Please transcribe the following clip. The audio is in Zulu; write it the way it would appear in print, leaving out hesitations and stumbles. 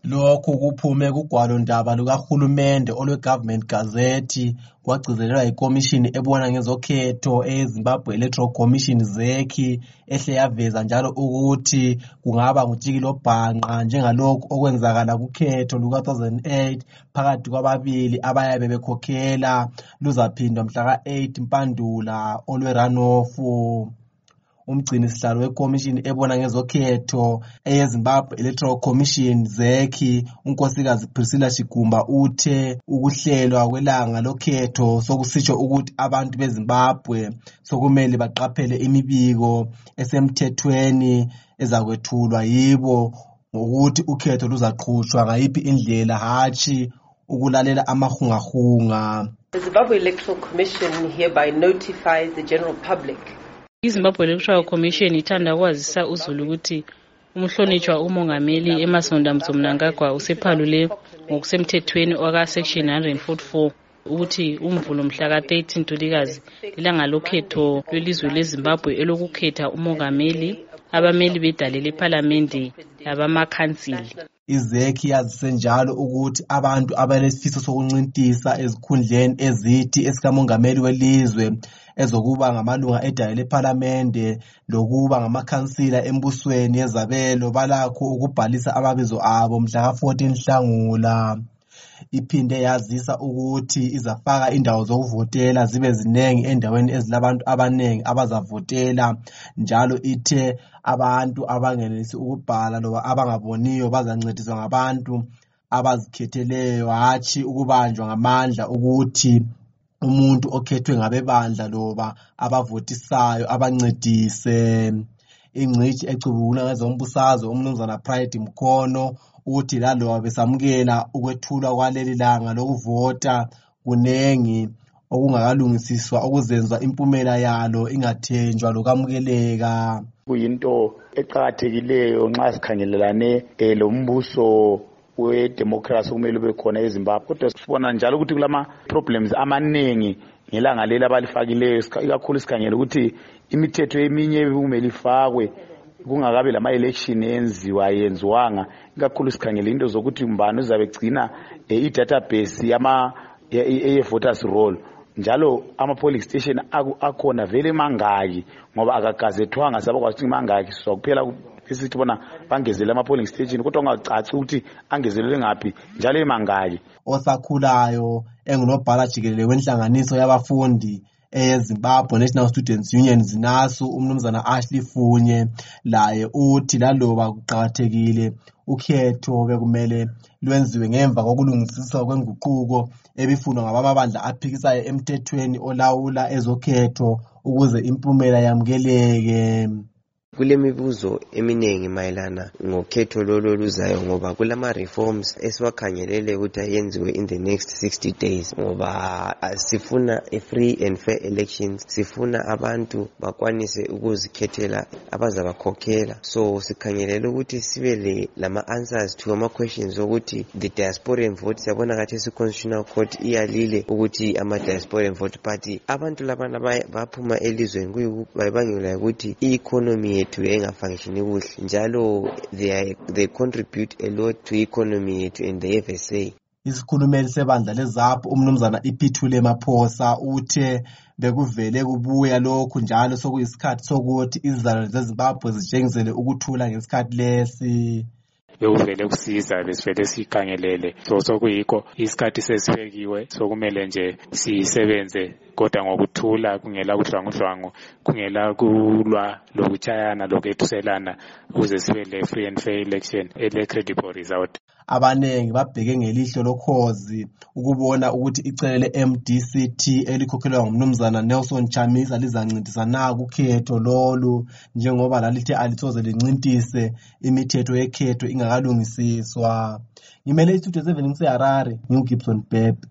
Lokhu kuphume kugwalo ndaba lukahulumende olwe-Government Gazette kwagcizelelwa ikomishini ebona ngezokhetho eyeZimbabwe Electoral Commission ZEC ehle yaveza njalo ukuthi kungaba ngutshikilobhanqa njengalokhu okwenzakala kukhetho luka-2008 phakathi kwababili abayabe bekhokhela luzaphindwa mhla ka-8 Mpandula olwe-runoff. Umgcini sihlalo wekomishini ebona ngezokhetho eyeZimbabwe Electoral Commission ZEC unkosikazi Priscilla Shigumba uthe ukuhlelwa kwelanga lokhetho sokusitsho ukuthi abantu beZimbabwe sokumele baqaphele imibiko esemthethweni ezakwethulwa yibo ngokuthi ukhetho luzaqhutshwa ngayiphi indlela hatshi ukulalela amahungahunga. The Zimbabwe Electoral Commission hereby notifies the general public. iZimbabwe Electoral Commission ithanda ukwazisa uzulu ukuthi umhlonitshwa umongameli Emmerson Mnangagwa usephalule ngokusemthethweni waka-section 144 ukuthi umvulo mhla ka-13 Ntulikazi ilanga lokhetho lwelizwe leZimbabwe elokukhetha umongameli, abameli bedale lephalamende labamakhansili. IZEC yazise njalo ukuthi abantu abalesifiso sokuncintisa ezikhundleni ezithi esikamongameli welizwe ezokuba ngamalunga edale lephalamende lokuba ngamakhansila embusweni yezabelo balakho ukubhalisa amabizo abo mhla ka-14 Nhlangula. Iphinde yazisa ukuthi izafaka indawo zokuvotela zibe ziningi endaweni ezilabantu abaningi abazavotela, njalo ithe abantu abangenelisi ukubhala loba abangaboniyo bazancediswa ngabantu abazikhetheleyo hatshi ukubanjwa ngamandla ukuthi umuntu okhethwe ngabebandla loba abavotisayo abancedise. Ingcitshi ecubungula ngezombusazwe umnumzana Pride Mkhono uthi laloba besamukela ukwethulwa kwaleli langa lokuvota kunengi okungakalungisiswa okuzenza impumela yalo ingathenjwa lokamukeleka. Kuyinto eqhakathekileyo nxa sikhangelelane lombuso wedemocracy kumele ube khona eZimbabwe, kodwa sibona njalo ukuthi kulama problems amaningi ngelanga leli abalifakileyo, ikakhulu sikhangele ukuthi imithetho eminye kumele ifakwe kungakabi lama-election yenziwanga, ikakhulu sikhangele into zokuthi mbani uzabe egcina i-database ye-voters roll, njalo ama-polling station akhona vele mangaki ngoba akagazethwanga sabakwazi ukuthi mangaki sokuphela esithi bona bangezele ama-polling station kodwa ungacaci ukuthi angezelele ngaphi njalo emangaki. Osakhulayo engunobhala jikelele wenhlanganiso yabafundi eZimbabwe National Students Union ZINASU umnumzana Ashley Funye laye uthi laloba kuqhakathekile ukhetho bekumele lwenziwe ngemva kokulungisiswa kwenguquko ebifunwa ngabamabandla aphikisayo emthethweni olawula ezokhetho ukuze impumela yamukeleke. Kulemibuzo eminengi mayelana ngokhetho lolo luzayo ngoba kulama reforms esiwakhangelele ukuthi ayenziwe in the next 60 days ngoba sifuna a free and fair elections, sifuna abantu bakwanise ukuzikhethela abazabakhokhela, so sikhangelele ukuthi sibe lama answers to ama questions ukuthi the diasporian vote siyabona kathi constitutional court iyalile ukuthi ama diasporian vote party abantu labana baphuma elizweni kuyibangela ukuthi i-economy yethu engafunctioni kuhle njalo they contribute a lot to economy yethu and the FSA. Isikhulumeli sebandla leZAPU umnumzana Iphithule Maphosa uthe bekuvele kubuya lokhu njalo sokuyisikhathi sokuthi izizalwane zeZimbabwe zitshengisele ukuthula ngesikhathi lesi. Bekuvele kusiza besivele sikhangelele sokuyikho isikhathi sesibekiwe sokumele nje sisebenze kodwa ngokuthula kungela kudlwangudlwangu kungela kulwa lokutshayana lokethuselana ukuze sibe le free and fair election ele-credible result. Abanengi babheke ngelihlo lokhozi ukubona ukuthi icele le-MDCT elikhokhelwa ngumnumzana Nelson Chamisa lizancindisa na kukhetho lolu njengoba lalithe alithoze lincintise imithetho yekhetho ingakalungisiswa. Ngimele istudio 7 ngiseHarare, ngiuGibson Bhebhe.